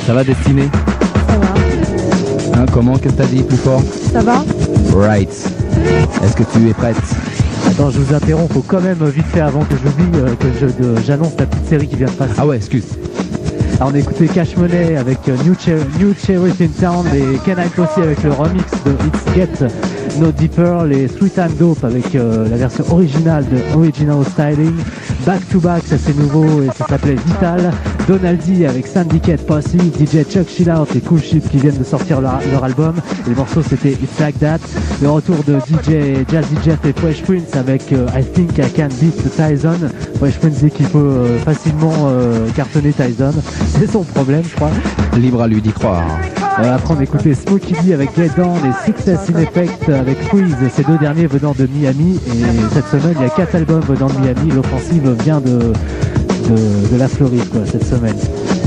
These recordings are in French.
Ça va Destinée? Ça va. Hein, comment? Qu'est-ce que t'as dit plus fort? Ça va? Right. Est-ce que tu es prête? Attends, je vous interromps, faut quand même vite fait avant que j'oublie que j'annonce la petite série qui vient de passer. Ah ouais, excuse. Alors on a écouté Cash Money avec New Sheriff in Town et Ken Hype aussi avec le remix de It's Get No Deeper, les Three Time Dope avec la version originale de Original Styling, Back to Back, ça c'est nouveau et ça s'appelait Vital, Donaldy avec Syndicate Posse, DJ Chuck Chillout et Cool Ship qui viennent de sortir leur album, et le morceau c'était It's Like That, le retour de DJ Jazzy Jeff et Fresh Prince avec I Think I Can Beat Tyson. Fresh Prince dit qu'il peut facilement cartonner Tyson, c'est son problème je crois. Libre à lui d'y croire. Après on écoutait Smokey D avec Get Down et Success in Effect avec Freeze, ces deux derniers venant de Miami, et cette semaine il y a 4 albums venant de Miami, l'offensive vient de la Floride quoi cette semaine.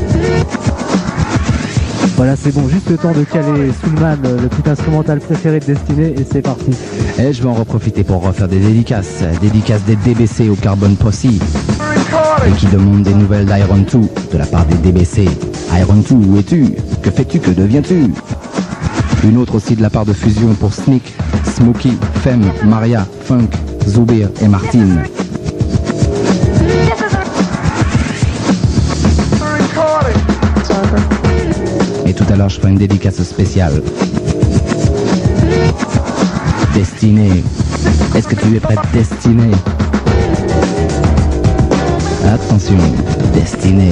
Voilà, c'est bon, juste le temps de caler Soulman, le petit instrumental préféré de Destinée, et c'est parti. Et je vais en reprofiter pour refaire des dédicaces. Dédicaces des DBC au Carbon Posse. Et qui demandent des nouvelles d'Iron 2 de la part des DBC. Iron 2, où es-tu? Que fais-tu? Que deviens-tu? Une autre aussi de la part de Fusion pour Sneak, Smokey, Femme, Maria, Funk, Zoubir et Martine. Et tout à l'heure, je ferai une dédicace spéciale. Destinée. Est-ce que tu es prête, Destinée? Attention, Destinée.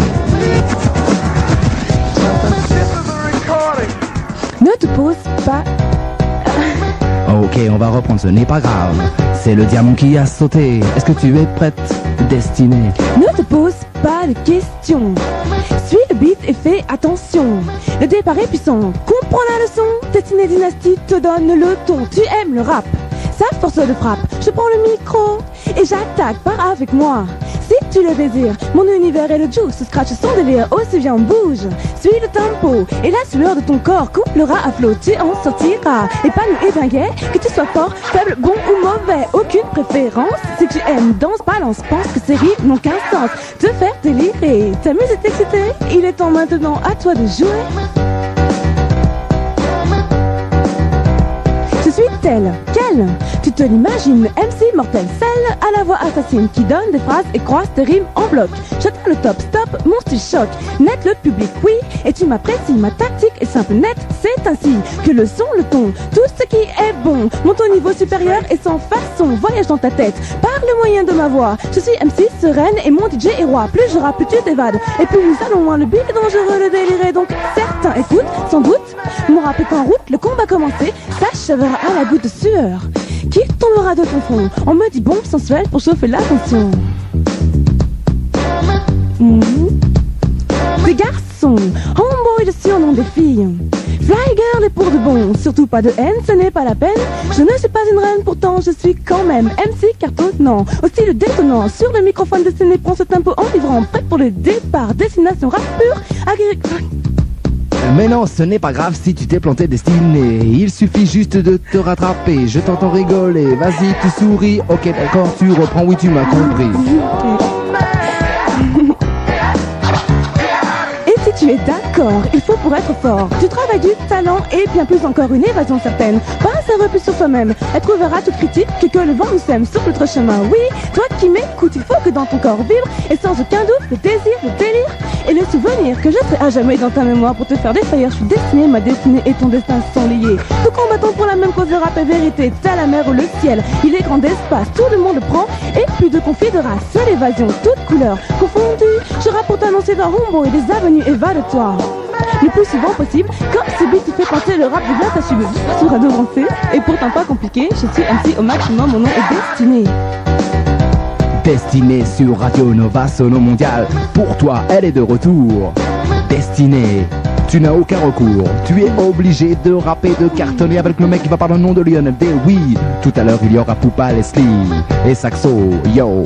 Ne te pose pas. Ok, on va reprendre, ce n'est pas grave. C'est le diamant qui a sauté. Est-ce que tu es prête, Destinée? Ne te pose pas de questions. Suis le beat et fais attention. Le départ est puissant. Comprends la leçon. Destinée Dynastie te donne le ton. Tu aimes le rap. Sa force de frappe. Je prends le micro et j'attaque. Pars avec moi. Si tu le désires, mon univers est le juice, scratch son délire, aussi bien bouge. Suis le tempo et la sueur de ton corps couplera à flot, tu en sortiras. Épanoui et bien gai, que tu sois fort, faible, bon ou mauvais, aucune préférence. Si tu aimes, danse, balance, pense que ces rimes n'ont qu'un sens. Te faire délirer, t'amuser et t'exciter, il est temps maintenant à toi de jouer. Je suis telle, quelle? Tu te l'imagines, MC mortel, celle à la voix assassine qui donne des phrases et croise tes rimes en bloc. J'atteins le top, stop, mon style choc. Net le public, oui, et tu m'apprécies. Ma tactique est simple, net, c'est ainsi que le son, le ton, tout ce qui est bon monte au niveau supérieur et sans façon. Voyage dans ta tête, par le moyen de ma voix. Je suis MC sereine et mon DJ est roi. Plus je rappe, plus tu t'évades. Et plus nous allons loin, le beat est dangereux, le délire est donc certains écoutent, sans doute. Mon rap est en route, le combat commencé, s'achèvera à la goutte de sueur qui tombera de ton front. On me dit bombe sensuelle pour chauffer l'attention. Des garçons, homeboy le surnom des filles. Fly girl est pour de bon, surtout pas de haine, ce n'est pas la peine. Je ne suis pas une reine, pourtant je suis quand même MC cartonnant, au style détonnant. Sur le microphone de Destinée, prend ce tempo enivrant, prêt pour le départ. Destination rap pur, Mais non, ce n'est pas grave si tu t'es planté, Destinée. Il suffit juste de te rattraper. Je t'entends rigoler. Vas-y, tu souris. Ok, d'accord, tu reprends. Oui, tu m'as compris. Et si tu es d'accord, il faut pour être fort du travail, du talent et bien plus encore une évasion certaine. Pas un repli sur soi-même. Être ouvert à toute critique, que le vent nous sème sur notre chemin. Oui, toi qui m'écoutes, il faut que dans ton corps vibre et sans aucun doute le désir, le délire et le souvenir que je serai à jamais dans ta mémoire pour te faire défaillir. Je suis destinée, ma destinée et ton destin sont liés. Nous combattons pour la même cause, de rap et vérité. T'as la mer ou le ciel, il est grand d'espace, tout le monde le prend et plus de conflits de race. Seule évasion, toutes couleurs confondues. Je rappe pour t'annoncer d'un rombo et des avenues et va de toi. Le plus souvent possible, comme ce beat fait penser, le rap devient ta sublime sur Radio Français. Et pourtant pas compliqué, je suis MC au maximum, mon nom est Destinée. Destinée sur Radio Nova Sono Mondial. Pour toi, elle est de retour. Destinée, tu n'as aucun recours. Tu es obligé de rapper, de cartonner avec le mec qui va par le nom de Lionel D. Oui, tout à l'heure il y aura Poupa Leslie et Saxo, yo.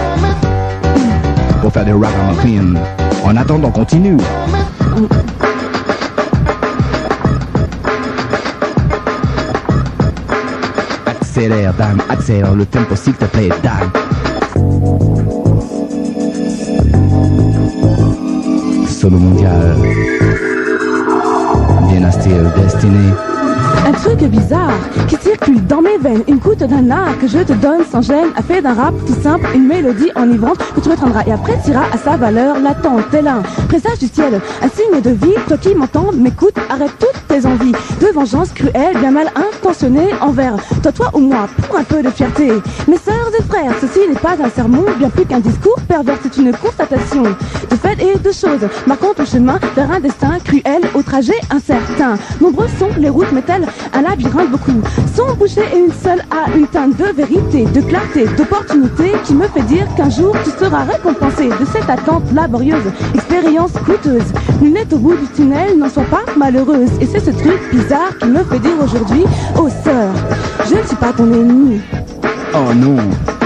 Pour faire des ragamuffins. En attendant, continue. Accélère, Dan, accélère le tempo s'il te plaît, Dan. Sono Mondial. Dynasty of Destiny. Un truc bizarre qui circule dans mes veines, une goutte d'un art que je te donne sans gêne, a fait d'un rap tout simple une mélodie enivrante que tu retiendras et apprécieras à sa valeur latente. Tel un présage du ciel, un signe de vie. Toi qui m'entends, m'écoute, arrête toutes tes envies de vengeance cruelle, bien mal intentionnée envers toi ou moi, pour un peu de fierté. Mes sœurs et frères, ceci n'est pas un sermon, bien plus qu'un discours pervers, c'est une constatation de faits et de choses marquant ton chemin vers un destin cruel au trajet incertain. Nombreux sont les routes, mais-elles un labyrinthe, beaucoup sont bouchées et une seule a une teinte de vérité, de clarté, d'opportunité qui me fait dire qu'un jour tu seras récompensé de cette attente laborieuse, expérience coûteuse. Lunette au bout du tunnel, n'en sois pas malheureuse. Et c'est ce truc bizarre qui me fait dire aujourd'hui, oh sœur, je ne suis pas ton ennemi. Oh non.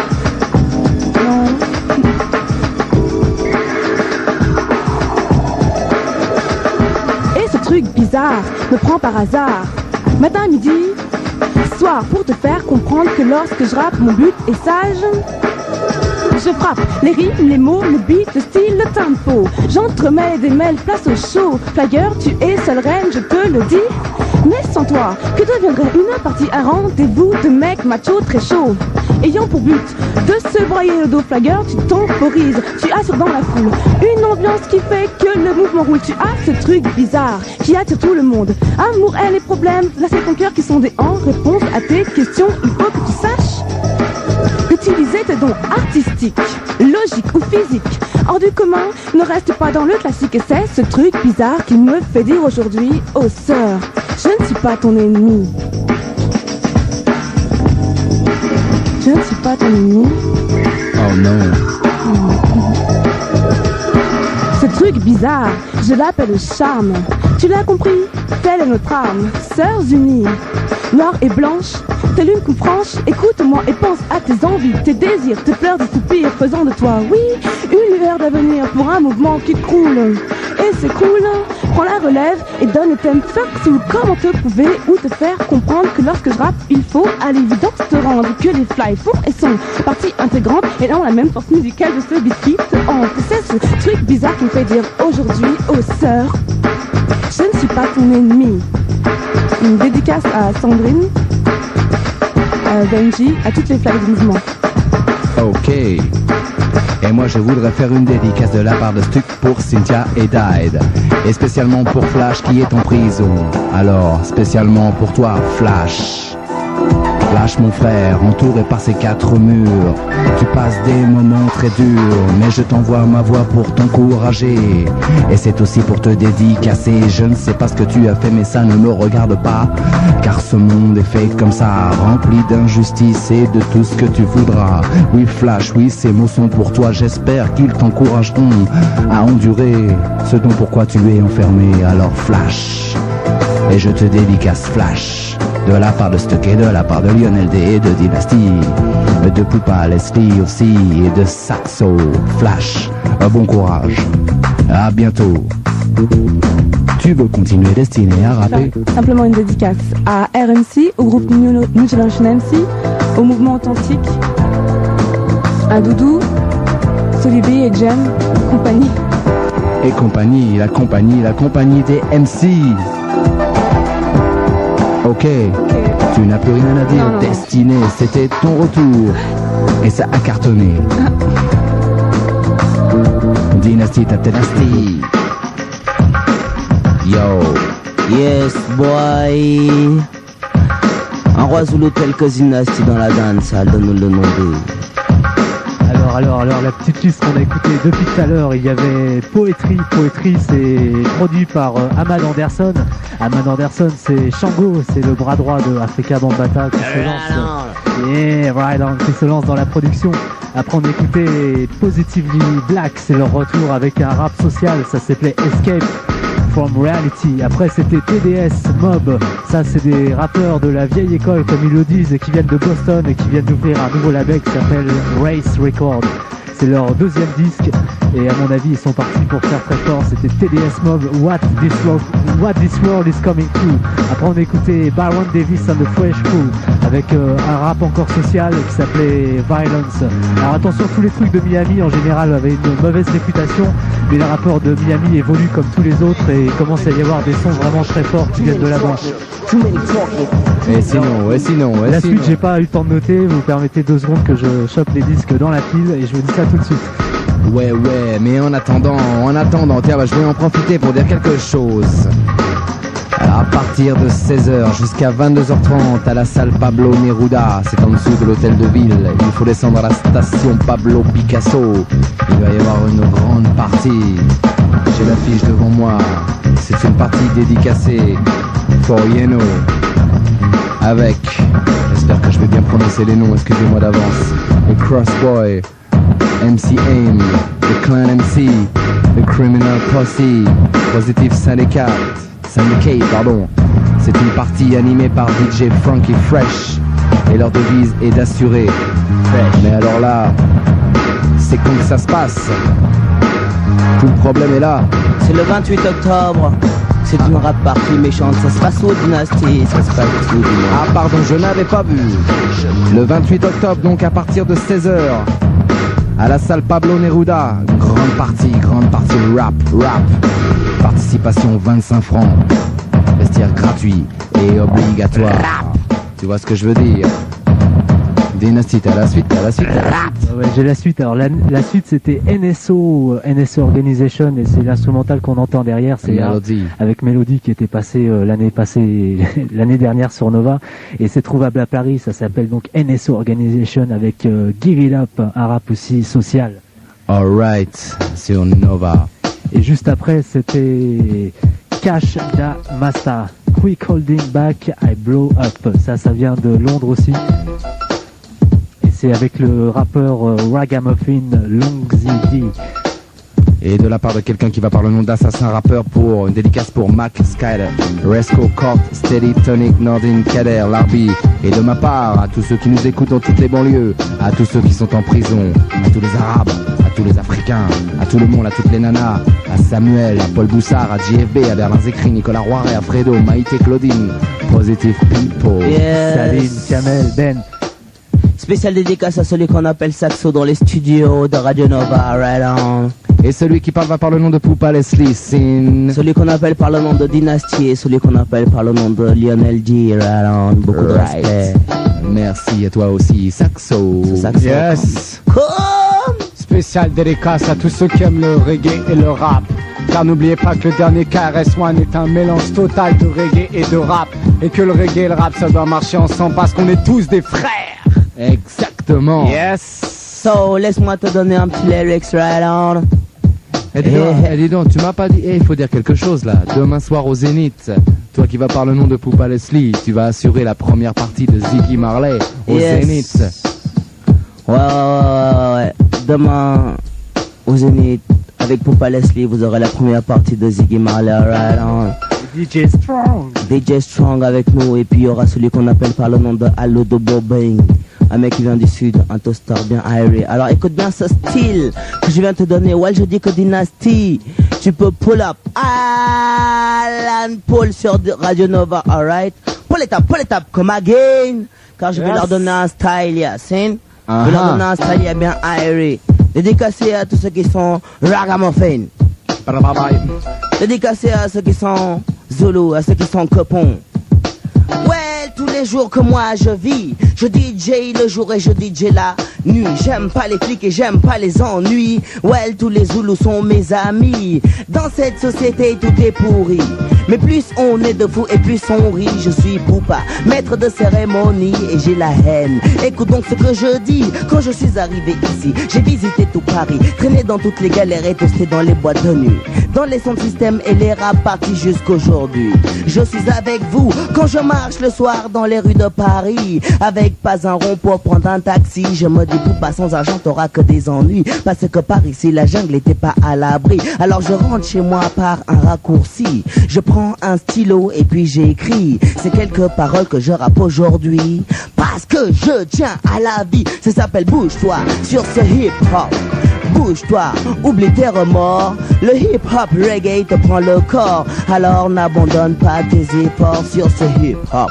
Et ce truc bizarre me prend par hasard. Matin, midi, soir, pour te faire comprendre que lorsque je rappe, mon but est sage. Je frappe les rimes, les mots, le beat, le style, le tempo. J'entremêle et démêle, place au show. Flyer, tu es seule reine, je te le dis. Mais sans toi, que deviendrait une partie à rendez-vous de mecs machos très chauds, ayant pour but de se broyer le dos. Flyer, tu temporises, tu assures dans la foule une ambiance qui fait que le mouvement roule. Tu as ce truc bizarre qui attire tout le monde. Amour, haine et problèmes, là c'est ton cœur qui sondé en réponse à tes questions. Il faut que tu saches utiliser tes dons artistiques, logiques ou physiques hors du commun, ne reste pas dans le classique. Et c'est ce truc bizarre qui me fait dire aujourd'hui, oh sœur, je ne suis pas ton ennemi. Je ne suis pas ton ennemi. Oh non. Ce truc bizarre, je l'appelle le charme. Tu l'as compris, telle est notre arme. Sœurs unies, noires et blanches, telle une coupe franche. Écoute-moi et pense à tes envies, tes désirs, tes pleurs, tes soupirs, faisant de toi, oui, une lueur d'avenir pour un mouvement qui croule et s'écroule. Prends la relève et donne le thème facile. Comment te prouver ou te faire comprendre que lorsque je rappe, il faut à l'évidence te rendre que les fly font et sont partie intégrante et ont la même force musicale de ce beat qui te hante. C'est ce truc bizarre qui me fait dire aujourd'hui, oh sœur, je ne suis pas ton ennemi. Une dédicace à Sandrine, à Benji, à toutes les fly du mouvement. Ok. Et moi je voudrais faire une dédicace de la part de Stuck pour Cynthia et Died. Et spécialement pour Flash qui est en prison. Alors, spécialement pour toi, Flash. Flash mon frère, entouré par ces quatre murs. Tu passes des moments très durs, mais je t'envoie ma voix pour t'encourager. Et c'est aussi pour te dédicacer. Je ne sais pas ce que tu as fait, mais ça ne me regarde pas. Car ce monde est fait comme ça, rempli d'injustice et de tout ce que tu voudras. Oui Flash, oui ces mots sont pour toi. J'espère qu'ils t'encourageront à endurer ce dont pourquoi tu es enfermé. Alors Flash, et je te dédicace Flash. De la part de Stuck et de la part de Lionel D et de Dynasty, de Poupa, Leslie aussi et de Saxo. Flash, bon courage, à bientôt. Tu veux continuer Destiné à rapper? Simplement une dédicace à RMC, au groupe New Generation MC, au mouvement authentique, à Doudou, Solibi et Jem, compagnie. Et compagnie, la compagnie des MC. Ok, tu n'as plus rien à dire. Non. Destiné, c'était ton retour. Et ça a cartonné. Dynasty, ta Dynasty. Yo, yes boy. Un roi Zulu tel que Dynasty dans la danse, donne-nous le nom de... Alors, la petite liste qu'on a écoutée depuis tout à l'heure, il y avait Poetry. Poetry, c'est produit par Ahmad Anderson. Ahmad Anderson, c'est Shango, c'est le bras droit de Africa Bambaataa qui se lance. Yeah, right on, qui se lance dans la production. Après, on a écouté Positively Black, c'est leur retour avec un rap social, ça s'appelait Escape from Reality. Après, c'était TDS Mob, ça c'est des rappeurs de la vieille école comme ils le disent et qui viennent de Boston et qui viennent d'ouvrir un nouveau label qui s'appelle Race Record. C'est leur deuxième disque et à mon avis ils sont partis pour faire très fort. C'était TDS Mob, What This World is Coming To. Après on a écouté Baron Davis and the Fresh Crew avec un rap encore social qui s'appelait Violence. Alors attention, tous les trucs de Miami en général avaient une mauvaise réputation, mais les rappeurs de Miami évoluent comme tous les autres et il commence à y avoir des sons vraiment très forts qui viennent de là-bas. Et sinon, La suite, j'ai pas eu le temps de noter, vous permettez 2 secondes que je chope les disques dans la pile et je vous dis ça tout de suite. Ouais, mais en attendant, tiens, je vais en profiter pour dire quelque chose. Alors, à partir de 16h jusqu'à 22h30 à la salle Pablo Neruda, c'est en dessous de l'hôtel de ville, il faut descendre à la station Pablo Picasso. Il va y avoir une grande partie. J'ai l'affiche devant moi. C'est une partie dédicacée for Yeno. Avec, j'espère que je vais bien prononcer les noms, excusez-moi d'avance, le Crossboy, MC Aim, le Clan MC, le Criminal Posse, Positive Syndicate, pardon. C'est une partie animée par DJ Frankie Fresh et leur devise est d'assurer. Mais alors là, c'est quand que ça se passe. Tout le problème est là. C'est le 28 octobre. C'est une rap partie méchante. Ça se passe où, Dynasty? Ça se passe où, dis-moi? Ah pardon, je n'avais pas vu. Le 28 octobre, donc à partir de 16h, à la salle Pablo Neruda, grande partie rap. Participation 25 francs. Vestiaire gratuit et obligatoire. Tu vois ce que je veux dire? Dynasty, t'as la suite. Ouais, j'ai la suite. Alors la suite c'était NSO Organization et c'est l'instrumental qu'on entend derrière. C'est avec Melody qui était passé l'année dernière sur Nova et c'est trouvable à Paris. Ça s'appelle donc NSO Organization avec Give It Up, un rap aussi social. Alright, sur Nova. Et juste après c'était Cash Da Masta, Quick Holding Back, I Blow Up. Ça vient de Londres aussi. C'est avec le rappeur Ragamuffin Longzidi. Et de la part de quelqu'un qui va par le nom d'Assassin Rappeur pour une dédicace pour Mac Skyler, Resco Court, Steady Tonic, Nordin Kader, Larbi. Et de ma part, à tous ceux qui nous écoutent dans toutes les banlieues, à tous ceux qui sont en prison, à tous les Arabes, à tous les Africains, à tout le monde, à toutes les nanas, à Samuel, à Paul Boussard, à JFB, à Berlin Zécry, Nicolas Roiret, à Fredo, Maïté Claudine, Positive People, Saline, Kamel, Ben. Spécial dédicace à celui qu'on appelle Saxo dans les studios de Radio Nova, right on. Et celui qui parle va par le nom de Poupa Leslie Sin. Celui qu'on appelle par le nom de Dynasty et celui qu'on appelle par le nom de Lionel D, right on. Beaucoup de respect. Merci à toi aussi, Saxo. Saxo. Yes. Comme. Spécial dédicace à tous ceux qui aiment le reggae et le rap. Car n'oubliez pas que le dernier KRS-One est un mélange total de reggae et de rap. Et que le reggae et le rap ça doit marcher ensemble parce qu'on est tous des frères. Exactement. Yes. So, laisse-moi te donner un petit lyrics, right on. Dis donc, tu m'as pas dit, il faut dire quelque chose là. Demain soir au Zénith, toi qui vas par le nom de Poupa Leslie, tu vas assurer la première partie de Ziggy Marley au Zénith. Ouais. Demain au Zénith, avec Poupa Leslie, vous aurez la première partie de Ziggy Marley, right on. DJ Strong avec nous, et puis il y aura celui qu'on appelle par le nom de Allo de Bobing. Un mec qui vient du sud, un toaster bien aéré. Alors écoute bien ce style que je viens de te donner. Ouais, je dis que Dynasty, tu peux pull up Alan Paul sur Radio Nova, alright? Pull it up, comme again. Car je vais leur donner un style, Yassine. Je vais leur donner un style bien aéré. Dédicacé à tous ceux qui sont Ragamuffin. Dédicacé à ceux qui sont Zulu, à ceux qui sont Copons. Ouais, tous les jours que moi je vis, je DJ le jour et je DJ la nuit. J'aime pas les flics et j'aime pas les ennuis. Ouais, tous les Zoulous sont mes amis. Dans cette société tout est pourri, mais plus on est de fous et plus on rit. Je suis Poupa, maître de cérémonie et j'ai la haine. Écoute donc ce que je dis. Quand je suis arrivé ici, j'ai visité tout Paris, traîné dans toutes les galères et toasté dans les boîtes de nuit, dans les sons de système et les rap partis jusqu'aujourd'hui. Je suis avec vous quand je marche le soir dans les rues de Paris, avec pas un rond pour prendre un taxi. Je me dis Poupa, sans argent t'auras que des ennuis, parce que par ici la jungle était pas à l'abri. Alors je rentre chez moi par un raccourci, je prends un stylo et puis j'écris ces quelques paroles que je rappe aujourd'hui, parce que je tiens à la vie. Ça s'appelle bouge-toi sur ce hip-hop. Bouge-toi, oublie tes remords. Le hip-hop reggae te prend le corps, alors n'abandonne pas tes efforts sur ce hip-hop.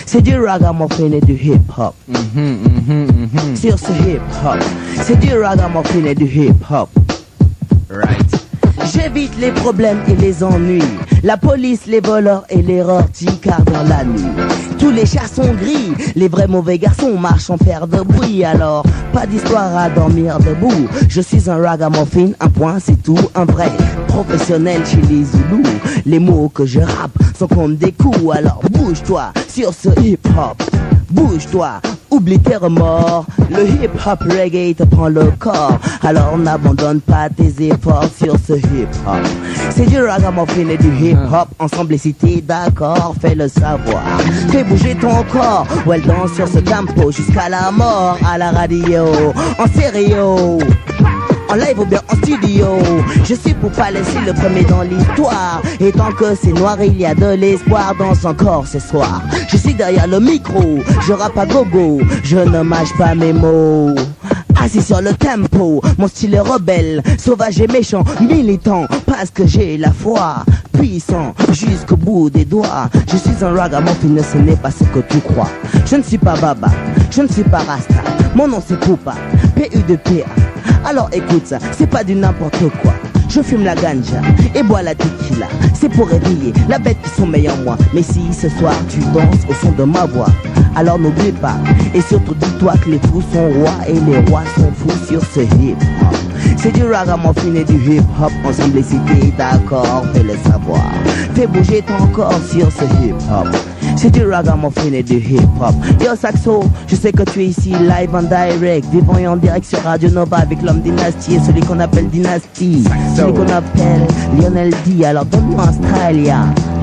c'est du ragamuffin et du hip-hop. Sur ce hip-hop, c'est du ragamuffin et du hip-hop. Right. J'évite les problèmes et les ennuis, la police, les voleurs et les rorticards dans la nuit. Tous les chats sont gris, les vrais mauvais garçons marchent sans faire de bruit. Alors, pas d'histoire à dormir debout. Je suis un ragamuffin, un point c'est tout, un vrai professionnel chez les Zoulous. Les mots que je rappe sont comme des coups. Alors bouge-toi sur ce hip-hop, bouge-toi, oublie tes remords. Le hip-hop reggae te prend le corps. Alors n'abandonne pas tes efforts sur ce hip-hop. C'est du ragamuffin et du hip-hop. Ensemble et si t'es d'accord, fais le savoir. Fais bouger ton corps, ou elle danse sur ce tempo jusqu'à la mort. À la radio, en stéréo, en live ou bien en studio. Je suis Poupa Leslie, le premier dans l'histoire. Et tant que c'est noir, il y a de l'espoir dans son corps ce soir. Je suis derrière le micro, je rappe à gogo, je ne mâche pas mes mots. Assis sur le tempo, mon style est rebelle, sauvage et méchant, militant, parce que j'ai la foi, puissant jusqu'au bout des doigts. Je suis un ragamuffin, ce n'est pas ce que tu crois. Je ne suis pas Baba, je ne suis pas Rasta, mon nom c'est Poupa, P-U-D-P-A. Alors écoute ça, c'est pas du n'importe quoi. Je fume la ganja et bois la tequila. C'est pour réveiller la bête qui sommeille en moi. Mais si ce soir tu danses au son de ma voix, alors n'oublie pas. Et surtout dis-toi que les fous sont rois et les rois sont fous sur ce hip-hop. C'est du ragamuffin et du hip-hop. Ensemble et si t'es d'accord, fais le savoir. Fais bouger ton corps sur ce hip-hop. C'est du ragamuffin et du hip-hop. Yo Saxo, je sais que tu es ici live en direct, vivant et en direct sur Radio Nova avec l'homme Dynasty et celui qu'on appelle Dynasty, celui qu'on appelle Lionel D. Alors donne-moi un style, ya.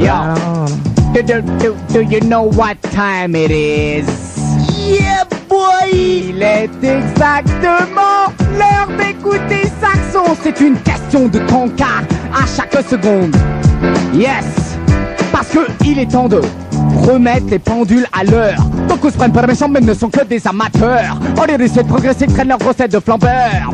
Do you know what time it is? Yeah boy. Il est exactement l'heure d'écouter Saxon. C'est une question de ton cas à chaque seconde. Yes, parce que il est temps de remettre les pendules à l'heure. Donc on se prenne pas de méchants mais ne sont que des amateurs. On les essaie de progresser, traînent leurs recettes de flambeur.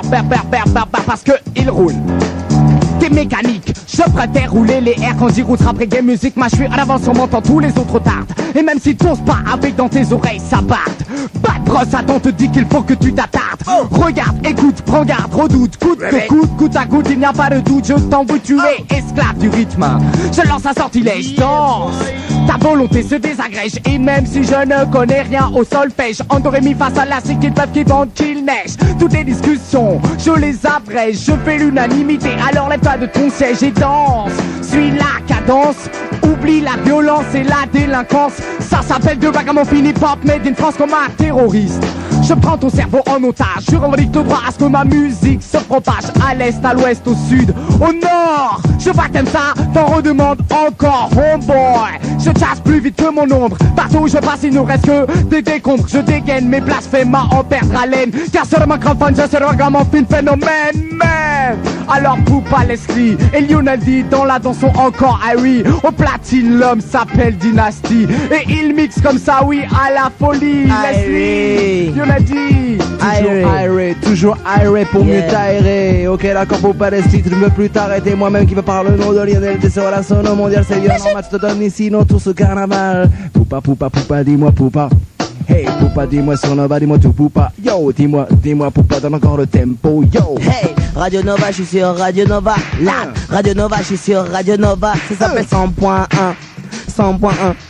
Parce que ils roulent des mécaniques. Je préfère rouler les airs quand j'y route rap reggae musique. Moi je suis à l'avance, on m'entend, tous les autres tardent. Et même si t'oses pas avec dans tes oreilles ça barde. Pas de brosse, attends, te dit qu'il faut que tu t'attardes. Regarde, écoute, prends garde, redoute, coûte que coûte, coûte à coûte, il n'y a pas de doute. Je t'en veux, tu es esclave du rythme. Je lance un sortilège, danse. Ta volonté se désagrège. Et même si je ne connais rien au solfège, en do ré mi face à la c'est qu'ils peuvent qu'ils vendent qu'il neige. Toutes les discussions, je les abrège. Je fais l'unanimité, alors lève-toi de ton siège et danse. Suis la cadence, oublie la violence et la délinquance. Ça s'appelle de ragamuffin hip-hop made in France comme un terroriste. Je prends ton cerveau en otage, je revendique le droit à ce que ma musique se propage. À l'est, à l'ouest, au sud, au nord. Je vois que t'aimes ça, t'en redemande encore, homeboy. Je chasse plus vite que mon ombre. Partout où je passe, il ne reste que des décombres. Je dégaine mes blasphèmes à en perdre haleine. Car sur le microphone, je suis ragamuffin phénomène, man. Alors Poupa Leslie et Lionel D dans la danse sont encore Harry. Au platine, l'homme s'appelle Dynasty. Et il mixe comme ça, oui, à la folie. Leslie, Lionel D. Toujours Iré pour mieux t'aérer. Ok d'accord Poupa Leslie, tu ne veux plus t'arrêter. Moi-même qui veux parler le nom de Lionel D sur la sono mondiale. C'est bien normal, je te donne ici dans tout ce carnaval. Poupa, Poupa, Poupa, dis-moi Poupa. Hey Poupa, dis-moi sur Nova, dis-moi tout Poupa. Yo, dis-moi Poupa, donne encore le tempo. Yo. Hey, Radio Nova, je suis sur Radio Nova. Là, Radio Nova, je suis sur Radio Nova. Ça s'appelle 100.1, 100.1,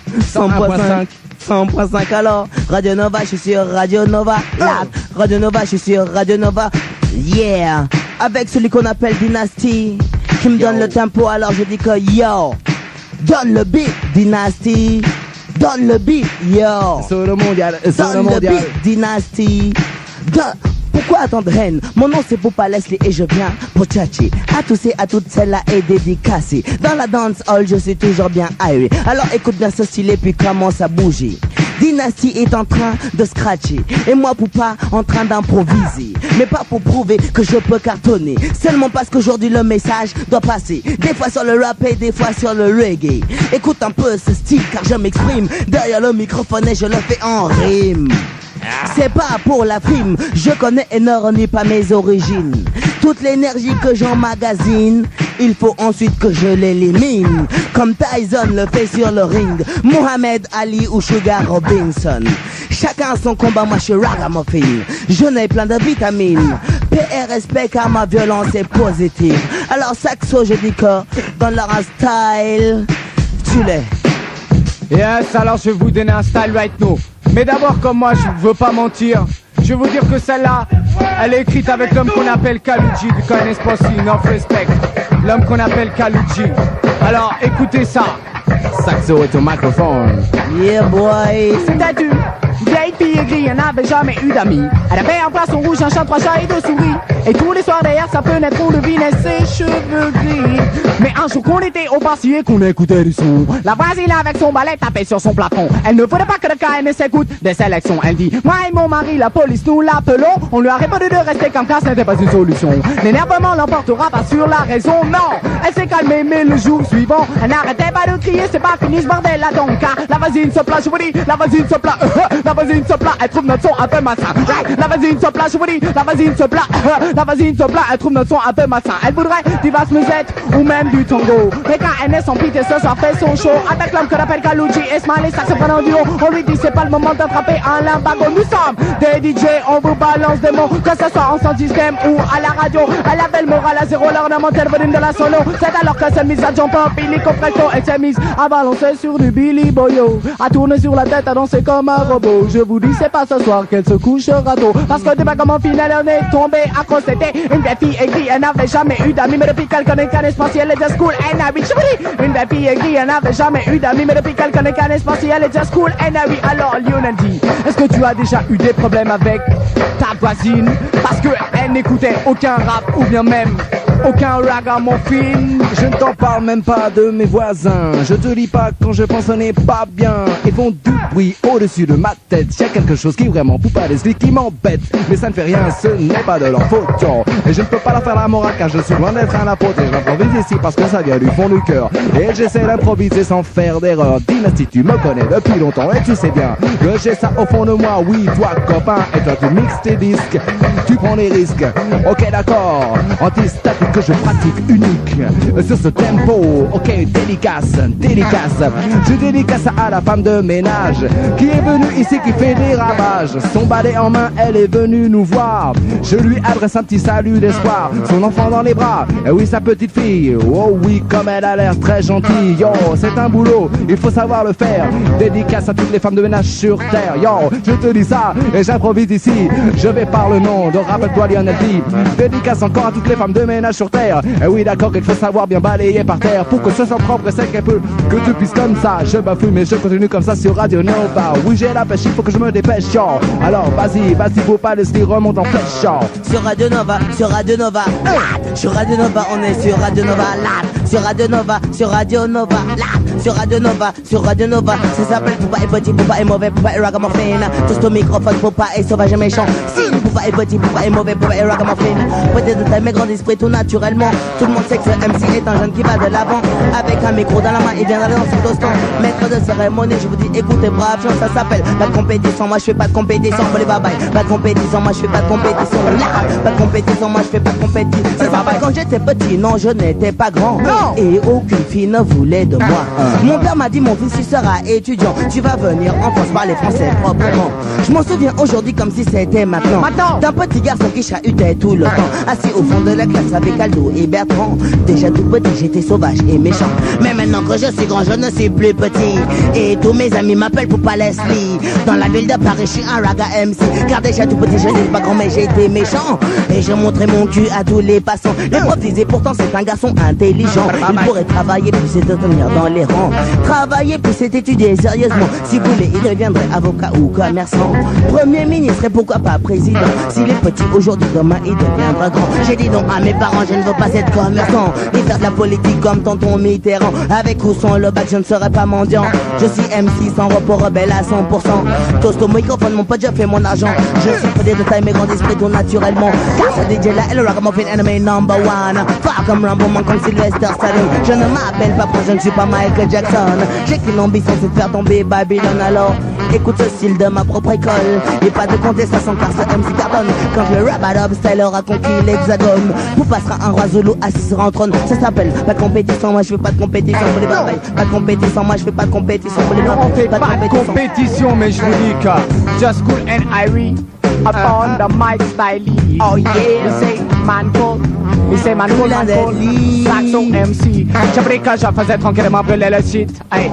100.5. 100.5 alors, Radio Nova, je suis sur Radio Nova. Là, Radio Nova, je suis sur Radio Nova. Yeah, avec celui qu'on appelle Dynasty, qui me donne le tempo, alors je dis que yo, donne le beat, Dynasty. Donne le beat, yo. Solo mondial, donne le beat, Dynasty. Pourquoi attendre haine? Mon nom c'est Poupa Leslie et je viens pour tchatcher. À tous et à toutes celles-là et dédicacées. Dans la dance hall je suis toujours bien aéré. Alors écoute bien ce style et puis commence à bouger. Dynasty est en train de scratcher et moi Poupa en train d'improviser. Mais pas pour prouver que je peux cartonner, seulement parce qu'aujourd'hui le message doit passer. Des fois sur le rap et des fois sur le reggae. Écoute un peu ce style car je m'exprime derrière le microphone et je le fais en rime. C'est pas pour la prime, je connais et ne renie pas mes origines. Toute l'énergie que j'emmagasine il faut ensuite que je l'élimine. Comme Tyson le fait sur le ring, Mohamed Ali ou Sugar Robinson. Chacun son combat, moi je suis ragamuffin. Je n'ai plein de vitamines. PRSP car ma violence est positive. Alors saxo je dis que dans leur style, tu l'es. Yes, alors je vais vous donner un style right now. Mais d'abord, comme moi je veux pas mentir, je vais vous dire que celle-là, elle est écrite avec l'homme qu'on appelle Kaluji du Kindness Posse, Enough Respect. L'homme qu'on appelle Kaluji. Alors écoutez ça. Saxo est au microphone. Yeah boy. C'était une vieille fille aigrie, elle n'avait jamais eu d'amis. Elle avait un poisson rouge, un chat, 3 chats et 2 souris. Et tous les soirs derrière sa fenêtre, on devinait ses cheveux gris. Mais un jour qu'on était au bar et qu'on écoutait du son, la voisine avec son balai tapait sur son plafond. Elle ne voulait pas que le KNS s'écoute des sélections. Elle dit, moi et mon mari, la police, nous l'appelons. On lui a répondu de rester comme ça, ce n'était pas une solution. L'énervement l'emportera pas sur la raison, non. Elle s'est calmée, mais le jour suivant, elle n'arrêtait pas de crier, c'est pas fini ce bordel là donc. Car la voisine se plaint, je vous dis, la voisine se plaint. La voisine se plaint, elle trouve notre son un peu malsain. La voisine se plaint, je vous dis, la voisine se plaint. La voisine se plaint, elle trouve notre son un peu malsain. Elle voudrait du basse musette ou même du tango. Mais KNS en pitié ce soir fait son show avec l'homme qu'on appelle Kaluji et Smiley, ça se prend en duo. On lui dit c'est pas le moment d'attraper un limbago. Nous sommes des DJ, on vous balance des mots, que ce soit en son système ou à la radio. Elle avait le moral à zéro, l'ornemental volume de la solo. C'est alors que s'est mise à jump up, Billy Copreto. Elle s'est mise à balancer sur du Billy Boyo, à tourner sur la tête, à danser comme un robot. Je vous dis c'est pas ce soir qu'elle se couchera tôt, parce que demain comme en finale on est tombé accro. C'était une vieille fille aigrie, elle n'avait jamais eu d'amis, mais depuis qu'elle connaît qu'un espace, elle est just cool and I reach. Une vieille fille aigrie, elle n'avait jamais eu d'amis, mais depuis qu'elle connaît qu'un espace, elle est just cool and I reach. Alors Lionel dit, est-ce que tu as déjà eu des problèmes avec ta voisine parce que elle n'écoutait aucun rap ou bien même aucun ragamuffin? Je ne t'en parle même pas de mes voisins. Je te dis pas quand je pense on n'est pas bien. Ils font du bruit au-dessus de ma tête. Y'a quelque chose qui vraiment pousse pas l'esprit qui m'embête. Mais ça ne fait rien, ce n'est pas de leur faute. Yo. Et je ne peux pas leur faire la morale car je suis loin d'être un apôtre. Et j'improvise ici parce que ça vient du fond du cœur. Et j'essaie d'improviser sans faire d'erreur. Dynastie, tu me connais depuis longtemps et tu sais bien que j'ai ça au fond de moi. Oui, toi copain, et toi tu mixes tes disques. Tu prends les risques. Ok d'accord, anti-statique que je pratique unique sur ce tempo. Ok, dédicace. Je dédicace à la femme de ménage qui est venue ici, qui fait des ravages. Son balai en main, elle est venue nous voir. Je lui adresse un petit salut d'espoir. Son enfant dans les bras, et oui sa petite fille. Oh oui, comme elle a l'air très gentille. Yo, c'est un boulot, il faut savoir le faire. Dédicace à toutes les femmes de ménage sur terre. Yo, je te dis ça et j'improvise ici. Je vais par le nom de rappelle-toi Lionel D. Dédicace encore à toutes les femmes de ménage sur terre. Et oui d'accord, il faut savoir bien balayer par terre pour que ce soit propre et sec un peu. Que tu puisses comme ça, je bafouille mais je continue comme ça sur Radio Nova. Oui j'ai la pêche, il faut que je me dépêche. Yo. Alors vas-y, faut pas laisser remonte en flèche. Sur Radio Nova, sur Radio Nova, sur Radio Nova, on est sur Radio Nova, sur Radio Nova, sur Radio Nova, sur Radio Nova, sur Radio Nova. Ça s'appelle Poupa et Petit, Poupa et Mauvais, Poupa et Ragamuffin. Tout au microphone, Poupa et Sauvage et Méchant. Si Poupa et Petit, Poupa et Mauvais, Poupa et Ragamuffin. Peut-être de taille mais grand esprit tout naturellement. Tout le monde sait que ce MC est un jeune qui va de l'avant. Avec un micro dans la main, il viendra dans son toston. Maître de cérémonie, je vous dis écoutez brave, ça s'appelle la compétition. Moi je fais pas de compétition pour les babayes. Pas de compétition, moi je fais pas de compétition. Pas de compétition, moi je fais pas de compétition. C'est pas quand j'étais petit, non je n'étais pas grand. Non. Et aucune fille ne voulait de moi. Mon père m'a dit mon fils tu seras étudiant. Tu vas venir en France parler français proprement. Je m'en souviens aujourd'hui comme si c'était maintenant. D'un petit garçon qui chahutait tout le temps. Assis au fond de la classe avec Aldo et Bertrand. Déjà tout petit j'étais sauvage et méchant. Mais maintenant que je suis grand je ne suis plus petit. Et tous mes amis m'appellent Poupa Leslie. Dans la ville de Paris je suis un raga MC. Car déjà tout petit je n'étais pas grand mais j'étais méchant. Et je montrais mon cul à tous les passants. Les profs disaient pourtant c'est un garçon intelligent. Il pourrait travailler plus et devenir dans les rangs. Travailler plus et étudier sérieusement. Si vous voulez il deviendrait avocat ou commerçant. Premier ministre et pourquoi pas président. S'il est petit aujourd'hui demain il deviendra grand. J'ai dit non à mes parents je ne veux pas être commerçant. Et faire de la politique comme tonton Mitterrand. Avec ou sans le bac je ne serai pas mendiant. Je suis MC sans repos rebelle à 100%. Toast au microphone mon pote je fais mon argent. Je suis pas de taille mais grand esprit tout naturellement. Car ce DJ là est le ragamuffin enemy number one. Pas comme Rambo man comme Sylvester Stallone. Je ne m'appelle pas pro, je ne suis pas Michael Jackson. J'ai qu'une ambition c'est de faire tomber Babylone. Alors écoute ce style de ma propre école. Y'a pas de contestation car ce MC carbone. Quand le Rabadob style aura conquis l'hexagone, vous passera un roi Zulu assis sur un trône. Ça s'appelle pas de compétition, moi je fais pas de compétition pour les batailles. Pas de compétition, moi je fais pas de compétition pour les batailles. On fait pas de compétition, mais je vous dis que Just Cool and Irie upon the mic style. Oh yeah, we say man cool, we say man cool, Saxo MC. J'ai pris que je faisais tranquillement brûler le shit. Hey,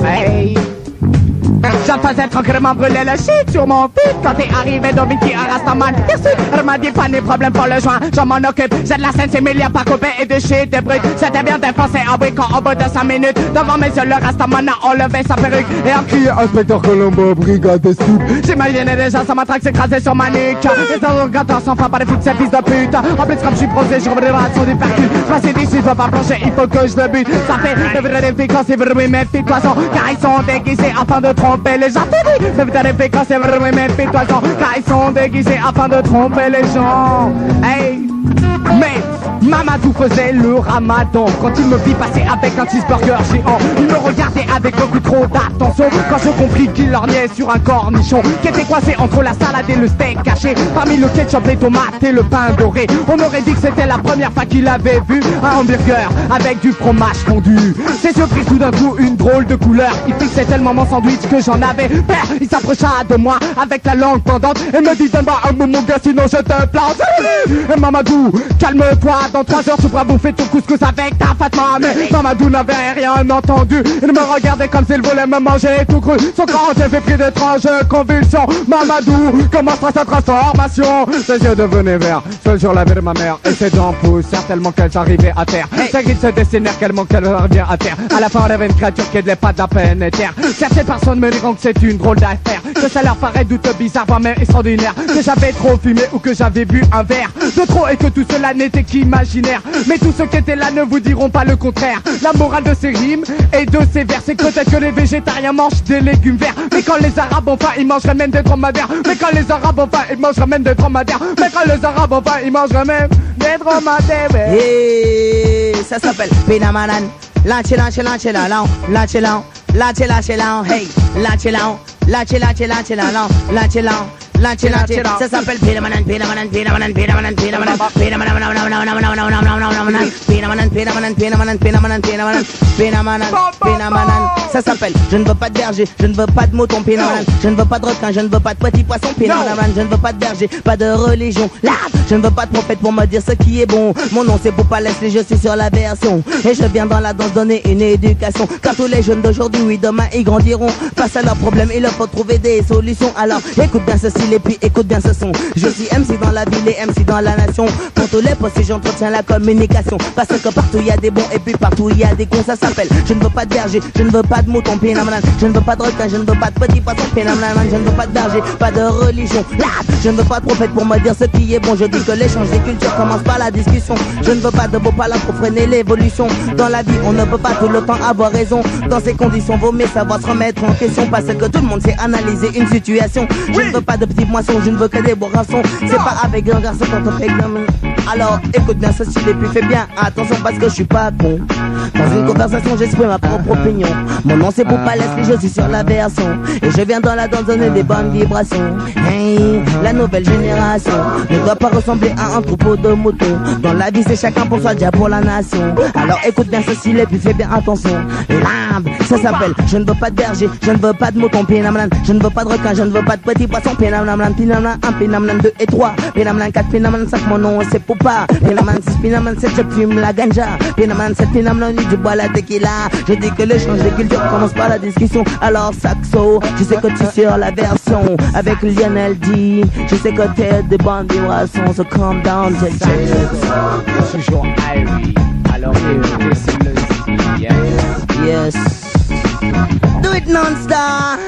je faisais tranquillement brûler le shit sur mon feed. Quand t'es arrivé, Dominique Rastaman, merci. Elle m'a dit pas de problème pour le joint, je m'en occupe. J'ai de la scène, c'est milliards par copain et de shit, des bruits. C'était bien défoncé en briquant au bout de 5 minutes. Devant mes yeux, le Rastaman a enlevé sa perruque et a crié Inspecteur Colombo, brigade de soupe. J'imaginais déjà sa matraque s'écraser sur ma nuque. Les interrogateurs sont pas par les fous de ces fils de pute. En plus, comme je suis posé, je reviendrai sur des percus. Je m'assieds d'ici, je veux pas plancher, il faut que je le bute. Ça fait de vraies efficaces et vraies mes petites poissons, car ils sont déguisés afin de tromper les gens. Ça veut dire que c'est vraiment mes pétoisons, car ils sont déguisés afin de tromper les gens. Hey, mais Mamadou faisait le ramadan. Quand il me vit passer avec un cheeseburger géant, il me regardait avec beaucoup trop d'attention. Quand je compris qu'il lorgnait sur un cornichon qui était coincé entre la salade et le steak caché, parmi le ketchup, les tomates et le pain doré. On aurait dit que c'était la première fois qu'il avait vu un hamburger avec du fromage fondu. Ses yeux prirent tout d'un coup une drôle de couleur. Il fixait tellement mon sandwich que j'en avais peur. Il s'approcha de moi avec la langue pendante et me dit donne-moi un moment gars sinon je te plante. Et Mamadou, calme-toi, dans 3 heures tu pourras bouffer ton couscous avec ta Fatma. Mais Mamadou n'avait rien entendu. Il me regardait comme s'il voulait me manger tout cru. Son grand yeux fait pris d'étranges convulsions. Mamadou commencera sa transformation. Ses yeux devenaient verts, seul sur la vie de ma mère. Et ses dents poussèrent tellement qu'elles arrivaient à terre. Ses griffes se dessinèrent tellement qu'elles revient à terre. À la fin on avait une créature qui ne pas de la peine et terre. Certaines personnes me diront que c'est une drôle d'affaire, que ça leur paraît douteux, bizarre, voire même extraordinaire, que j'avais trop fumé ou que j'avais bu un verre de trop et que tout cela n'était qu'imaginaire. Mais tous ceux qui étaient là ne vous diront pas le contraire. La morale de ces rimes et de ces vers, c'est que peut-être que les végétariens mangent des légumes verts, mais quand les arabes ont faim, ils mangeraient même des dromadaires. Mais quand les arabes ont faim, ils mangeraient même des dromadaires. Mais quand les arabes ont faim, ils mangeraient même des dromadaires. Hey, ça s'appelle Pinamanan. Lâchez, lâchez, lâchez, la lan, lâchez, lan, lâchez, lâchez, lan, hey, lâchez, lan, lâchez, lâchez, lâchez, la lan, lâchez, lan. Ça s'appelle Pinamanan, Pinamanan, Pinamanan, Pinamanan, Pinamanan, Pinamanan. Ça s'appelle je ne veux pas de berger, je ne veux pas de mouton Pinamanan, je ne veux pas de requin, je ne veux pas de petit poisson Pinamanan, je ne veux pas de berger, pas de religion. Là, je ne veux pas de prophète pour me dire ce qui est bon. Mon nom c'est Poupa Leslie, je suis sur la version et je viens dans la danse donner une éducation. Car tous les jeunes d'aujourd'hui, oui demain ils grandiront. Face à leurs problèmes, il leur faut trouver des solutions. Alors écoute bien ceci et puis écoute bien ce son. Je suis MC dans la ville et MC dans la nation. Pour tous les postes j'entretiens la communication. Parce que partout il y a des bons et puis partout il y a des cons. Ça s'appelle je ne veux pas de berger, je ne veux pas de mouton Pinamanan, je ne veux pas de requin, je ne veux pas de petit poisson Pinamanan, je ne veux pas de berger, pas de religion. Là, je ne veux pas de prophète pour me dire ce qui est bon. Je dis que l'échange des cultures commence par la discussion. Je ne veux pas de beaux palabres pour freiner l'évolution. Dans la vie on ne peut pas tout le temps avoir raison. Dans ces conditions vaut mieux savoir se remettre en question. Parce que tout le monde sait analyser une situation. Je ne veux pas de petits moissons, je ne veux que des boissons. C'est pas avec un garçon quand on fait examen. Alors écoute bien ceci et puis fais bien attention parce que je suis pas con. Dans une conversation j'exprime ma propre opinion. Mon nom c'est Poupa Leslie, je suis sur la version et je viens dans la danse donner des bonnes vibrations. Hey, la nouvelle génération ne doit pas ressembler à un troupeau de moutons. Dans la vie c'est chacun pour soi, Dieu pour la nation. Alors écoute bien ceci et puis fais bien attention. Ça s'appelle je ne veux pas de berger, je ne veux pas de mouton Pinamanan, je ne veux pas de requin, je ne veux pas de petit poisson Pinamanan, Pinamanan 1, Pinamanan 2 et 3, Pinamanan 4, Pinamanan 5, mon nom c'est Poupa, Pinamanan 6, Pinamanan 7, je fume la ganja, Pinamanan 7, Pinamanan 8, je bois la tequila. Je dis que l'échange des cultures commence par la discussion. Alors Saxo, je sais que tu es sur la version avec Lionel D. Je sais que t'es des bonnes vibrations, so calm down, take it. Toujours Irie, alors écoutez c'est le style, yes. Do it non-stop.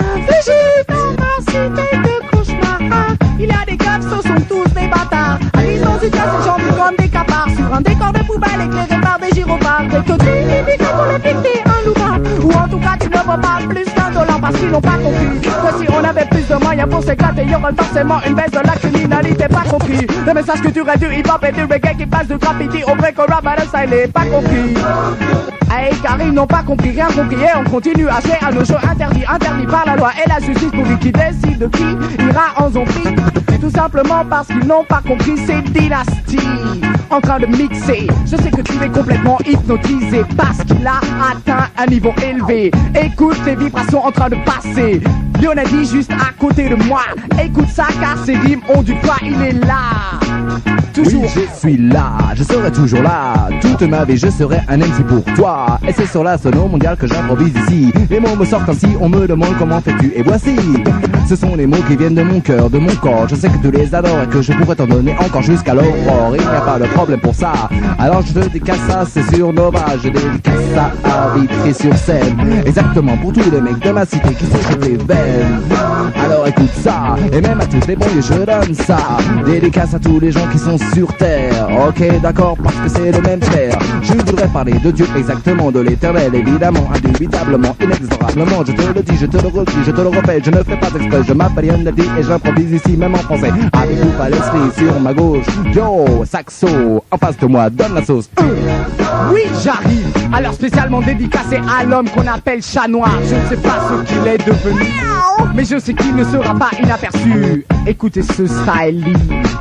Il y a des gars, ce sont tous des bâtards. Arrivent dans une classe, j'en vis comme des capards. Sur un décor de poubelle éclairé par des gyrophares. Et que tu dis qu'on est piqué un loupard. Ou en tout cas, tu ne vaux pas plus d'$1 parce qu'ils n'ont pas compris que si on avait plus de moyens pour on s'éclate et il y aura forcément une baisse de la criminalité. Pas compris le message culturel du hip-hop et du reggae qui passe de graffiti au break au rap à ça il est pas compris. Hey, car ils n'ont pas compris, rien compris et on continue à jouer à nos jeux interdits par la loi et la justice pour lui qui décide de qui ira en zombie. Et tout simplement parce qu'ils n'ont pas compris ces dynasties en train de mixer. Je sais que tu es complètement hypnotisé parce qu'il a atteint un niveau élevé. Écoute tes vibrations en train de passer. Lionel dit juste à côté de moi. Écoute ça car ses rimes ont du poids, il est là. Toujours. Oui, je suis là, je serai toujours là. Toute ma vie, je serai un MC pour toi. Et c'est sur la sono mondiale que j'improvise ici. Les mots me sortent ainsi, on me demande comment fais-tu. Et voici, ce sont les mots qui viennent de mon cœur, de mon corps. Je sais que tu les adores et que je pourrais t'en donner encore jusqu'à l'aurore. Il n'y a pas de problème pour ça. Alors je te dédicace ça, c'est sur Nova. Je dédicace ça à Vitry sur scène. Exactement pour tous les mecs de ma cité qui sont jetés veines. Alors écoute ça, et même à tous les banlieues je donne ça. Dédicace à tous les gens qui sont sur terre. Ok d'accord, parce que c'est le même père. Je voudrais parler de Dieu, exactement, de l'éternel, évidemment, indubitablement, inexorablement. Je te le dis, je te le redis, je te le répète, je ne fais pas exprès. Je m'appelle Yandadi et j'improvise ici même en français. Avec vous pas l'esprit sur ma gauche. Yo, saxo, en face de moi, donne la sauce. Oui, j'arrive. Alors spécialement dédicacé à l'homme qu'on appelle chat noir. Je ne sais pas ce qu'il est devenu, mais je sais qu'il ne sera pas inaperçu. Écoutez ce styling.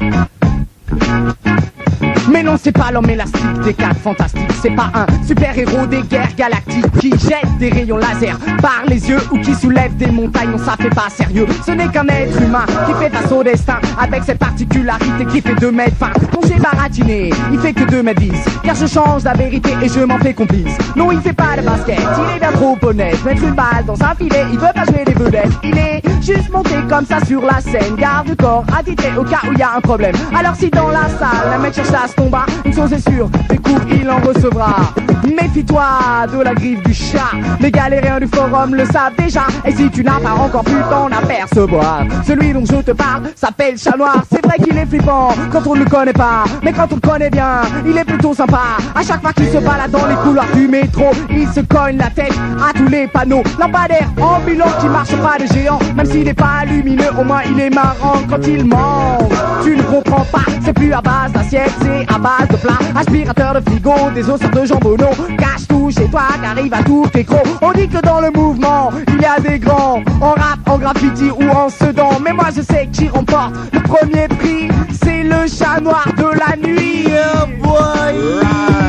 Mais non, c'est pas l'homme élastique des 4 fantastiques. C'est pas un super-héros des guerres galactiques qui jette des rayons laser par les yeux ou qui soulève des montagnes. Non, ça fait pas sérieux. Ce n'est qu'un être humain qui fait face au destin avec ses particularités qui fait 2 mètres 20. Mon j'ai baratiné, il fait que 2 mètres 10. Car je change la vérité et je m'en fais complice. Non, il fait pas de basket, il est bien trop honnête. Mettre une balle dans un filet, il veut pas jouer des vedettes. Il est juste monté comme ça sur la scène. Garde corps attitré au cas où il y a un problème. Alors si dans la salle, la mec cherche à se tomber, une chose est sûre, des coups il en recevra. Méfie-toi de la griffe du chat. Les galériens du forum le savent déjà. Et si tu n'as pas encore pu t'en apercevoir, celui dont je te parle s'appelle Chat Noir. C'est vrai qu'il est flippant quand on ne le connaît pas, mais quand on le connaît bien, il est plutôt sympa. À chaque fois qu'il se balade dans les couloirs du métro, il se cogne la tête à tous les panneaux lampadaires ambulants qui marchent pas de géant. Même s'il n'est pas lumineux, au moins il est marrant quand il mange. Tu ne comprends pas, c'est plus à base d'assiette, c'est à base de plat. Aspirateur de frigo, des osseurs de jambonneau. Cache tout chez toi, qu'arrive à tout tes crocs. On dit que dans le mouvement, il y a des grands, en rap, en graffiti ou en sedan. Mais moi je sais qui remporte le premier prix, c'est le Chat Noir de la nuit. Yeah, boy.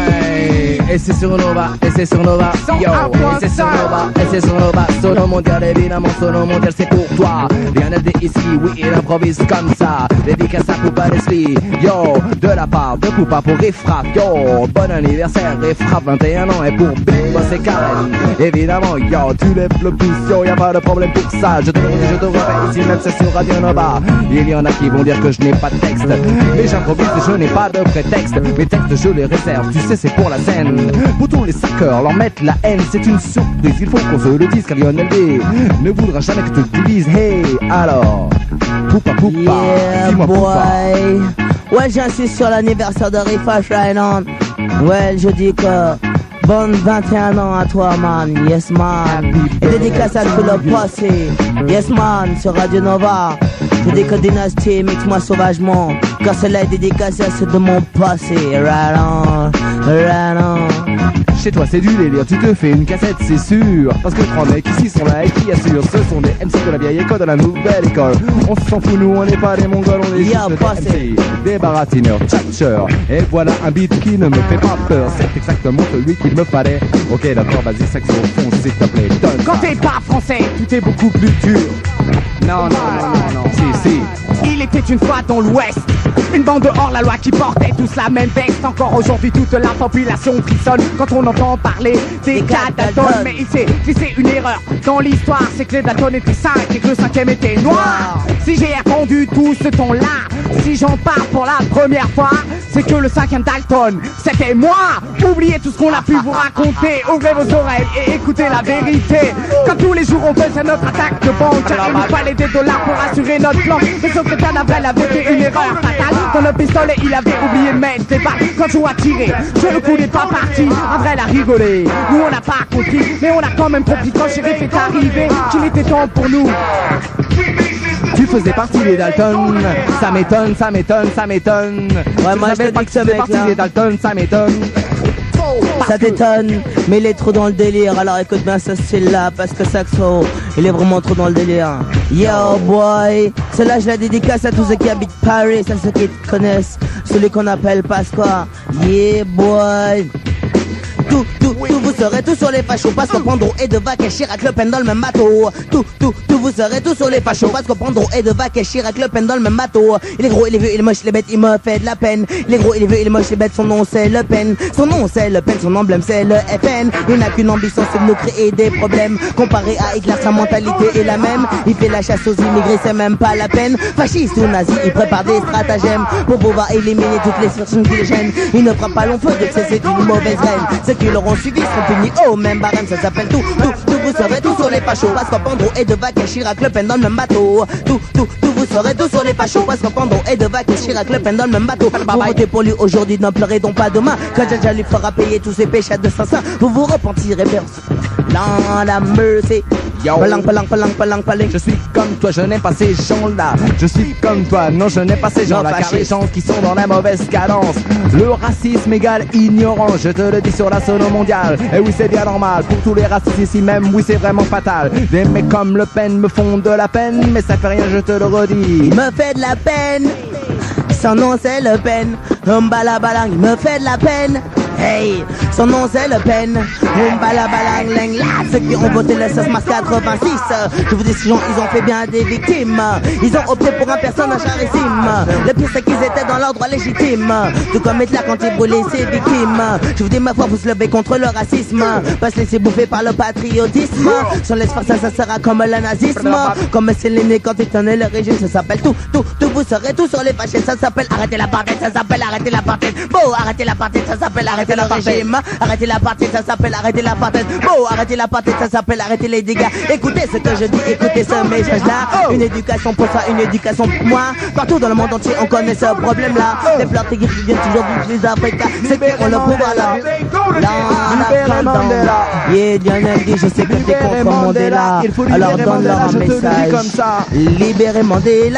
Et c'est sur Nova, et c'est sur Nova, yo. Et c'est sur Nova, et c'est sur Nova. Sono mondial, évidemment, sono mondial, c'est pour toi. Rien à dire ici, oui, il improvise comme ça. Dédicace à Poupa l'esprit, yo. De la part de Poupa pour Riffraff, yo. Bon anniversaire, Riffraff, 21 ans. Et pour Big Boss et Karen, évidemment, yo. Tu lèves le pouce, yo, y'a pas de problème pour ça. Je te le redis, je te répète, ici même c'est sur Radio Nova. Il y en a qui vont dire que je n'ai pas de texte, mais j'improvise et je n'ai pas de prétexte. Mes textes, je les réserve, tu sais, c'est pour la scène. Pour tous les sackers, leur mettre la haine, c'est une surprise. Il faut qu'on se le dise car Lionel D ne voudra jamais que tu te divises. Hey, alors, Poupa, yeah, dis-moi boy. Poupa. Ouais, j'insiste sur l'anniversaire de Riffraff right on. Ouais, je dis que bonne 21 ans à toi, man. Yes, man. Et dédicace à tout le posse. Yes, man, sur Radio Nova. Je dis que Dynasty mixe-moi sauvagement, car cela est dédicacé à ceux de mon passé. Right on, right on. Chez toi c'est du délire, tu te fais une cassette c'est sûr. Parce que 3 mecs ici sont là et qui assurent. Ce sont des MC de la vieille école, de la nouvelle école. On s'en fout nous, on n'est pas des mongols, on est juste des MC, des baratineurs, tchatcheurs. Et voilà un beat qui ne me fait pas peur. C'est exactement celui qu'il me fallait. Ok d'accord, vas-y saxo, fonce s'il te plaît, donne. Quand t'es pas français, tout est beaucoup plus dur. Non, non, non, non, non. Si. Il était une fois dans l'Ouest, une bande de hors-la-loi qui portait tous la même veste. Encore aujourd'hui, toute la population frissonne quand on entend parler des 4 Dalton. Mais il s'est glissé une erreur dans l'histoire, c'est que les Dalton étaient 5 et que le 5e était noir. Si j'ai répondu tout ce ton-là, si j'en parle pour la première fois, c'est que le 5e Dalton, c'était moi. Oubliez tout ce qu'on a pu vous raconter, ouvrez vos oreilles et écoutez la vérité. Quand tous les jours on faisait notre attaque de banque, il nous fallait des dollars pour assurer notre plan. Mais sauf que Canavelle avait fait une erreur fatale. dans le pistolet, il avait oublié de mettre les balles. Quand on a tiré, je le coup n'est pas parti. André a rigolé, nous on n'a pas compris, mais on a quand même compris quand Shérif est arrivé qu'il était temps pour nous. Tu faisais partie des Dalton, ça m'étonne, ça m'étonne, ça m'étonne. Ouais, moi je te dis que ce mec partie là des Dalton, ça m'étonne. ça t'étonne, mais il est trop dans le délire. Alors écoute bien ce style-là, parce que Saxo, il est vraiment trop dans le délire. Yo boy, celle-là je la dédicace à tous ceux qui habitent Paris, à ceux qui te connaissent, celui qu'on appelle Pasqua. Yeah boy. Tout, vous serez tous sur les fachos parce que Pandro et Devac et Chirac Le Pen dans le même bateau. Tout, vous serez tous sur les fachos parce que Pandro et Devac et Chirac Le Pen dans le même bateau. Il est gros, il est vieux, il est moche, il est bête, il me fait de la peine. Il est gros, il est vieux, il est moche, il est bête, son nom c'est Le Pen. Son nom c'est Le Pen, son emblème c'est le FN. Il n'a qu'une ambition, c'est de nous créer des problèmes. Comparé à Hitler, sa mentalité est la même. Il fait la chasse aux immigrés, c'est même pas la peine. Fasciste ou nazi, il prépare des stratagèmes pour pouvoir éliminer toutes les personnes qui les gênent. Il ne frappe pas long feu, Dieu sait c'est une mauvaise reine. Ceux qui l'auront suivi seront punis au même barème, ça s'appelle tout, vous serez tous sur les fachos parce que Pandro et Devac et Chirac Le Pen dans le même bateau. Tout, vous serez tous sur les fachos parce que Pandro et Devac et Chirac Le Pen dans le même bateau. Vous votez pour lui aujourd'hui, n'en pleurez donc pas demain. Quand Jaja lui fera payer tous ses péchés de Saint-Saint, vous vous repentirez bien. Lord have mercy. Palang. Je suis comme toi, je n'aime pas ces gens-là. Je suis comme toi, non, je n'aime pas ces gens-là. Car les gens qui sont dans la mauvaise cadence. Le racisme égale ignorant, je te le dis sur la sono mondiale. Et oui, c'est bien normal, pour tous les racistes ici même, oui, c'est vraiment fatal. Des mecs comme Le Pen me font de la peine, mais ça fait rien, je te le redis. Il me fait de la peine, son nom c'est Le Pen. Balabalang, il me fait de la peine. Hey, son nom c'est Le Pen. Balabalang, leng là. Ceux qui ont voté le 16 mars 86, je vous dis, ces gens, ils ont fait bien des victimes. Ils ont opté pour un personnage rarissime. Le pire c'est qu'ils étaient dans leur droit légitime. Tout comme Hitler quand il brûlait ses victimes. Je vous dis, ma foi, vous se levez contre le racisme. Pas se laisser bouffer par le patriotisme. Sans laisse faire ça sera comme le nazisme. Comme c'est l'aîné quand il tenait le régime. Ça s'appelle tout, vous serez tous sur les fâchés. Ça s'appelle arrêter l'apartheid, ça s'appelle arrêter l'apartheid. Bon, arrêter l'apartheid, ça s'appelle arrêter le régime. Arrêter l'apartheid, ça s'appelle arrêter l'apartheid. Bon, arrêter l'apartheid, ça s'appelle arrêter les dégâts. Écoutez ce que je dis, écoutez ce message-là. Une éducation pour ça, une éducation pour moi. Partout dans le monde entier, on connaît ce problème-là. Les pleurs qui viennent toujours du Afrique. C'est qu'on le pouvoir là. Yeah, Lionel dit, je sais que t'es contre Mandela. Alors donne-leur un message. Libérez Mandela.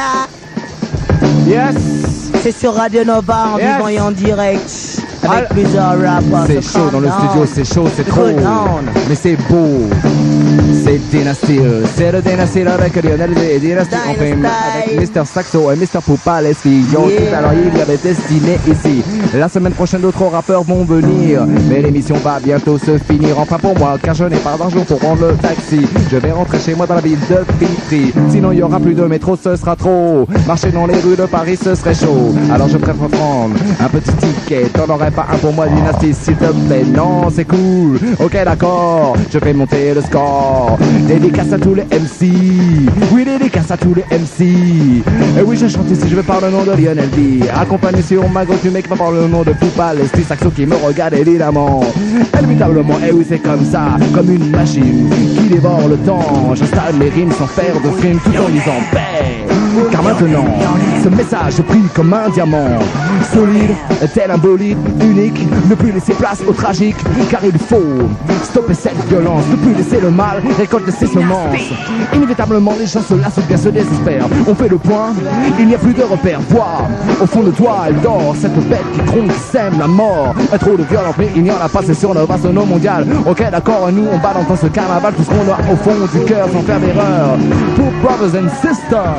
Yes. C'est sur Radio Nova en vivant et en direct. Avec plusieurs rappeurs. C'est chaud dans le studio, c'est chaud, c'est trop. Mais c'est beau. C'est Dynasty, c'est le Dynasty avec Lionel et Dynasty. On fait avec Mr. Saxo et Mr. Poupaleski. Yo, tout à l'heure, il y avait Destiné ici. La semaine prochaine, d'autres rappeurs vont venir. Mais l'émission va bientôt se finir. Enfin pour moi, car je n'ai pas d'argent pour prendre le taxi. Je vais rentrer chez moi dans la ville de Vitry. Sinon, il y aura plus de métro, ce sera trop. Marcher dans les rues de Paris, ce serait chaud. Alors je préfère prendre un petit ticket. T'en aurais pas un pour moi, Dynasty, s'il te plaît? Non, c'est cool. Ok, d'accord. Je vais monter le score. Dédicace à tous les MC. Oui, dédicace à tous les MC. Et oui, je chante ici, je vais parler le nom de Lionel D. Accompagné sur ma go, tu mec va parler le nom de Poupaleski. Saxo qui me regarde évidemment. Inévitablement, et oui, c'est comme ça. Comme une machine qui dévore le temps. J'installe mes rimes sans faire de frime tout en disant paix. Car maintenant, ce message brille comme un diamant. Solide, tel un bolide unique. Ne plus laisser place au tragique. Car il faut stopper cette violence. Ne plus laisser le mal récolter ses semences. Inévitablement, les gens se lassent ou bien se désespèrent. On fait le point, il n'y a plus de repères. Vois, au fond de toi, elle dort. Cette bête qui gronde, qui sème la mort. Trop de violence, mais il n'y en a pas, c'est sur le vaste nom mondial. Ok, d'accord, nous on balance dans ce carnaval tout ce qu'on a au fond du cœur sans faire d'erreur. Pour brothers and sisters.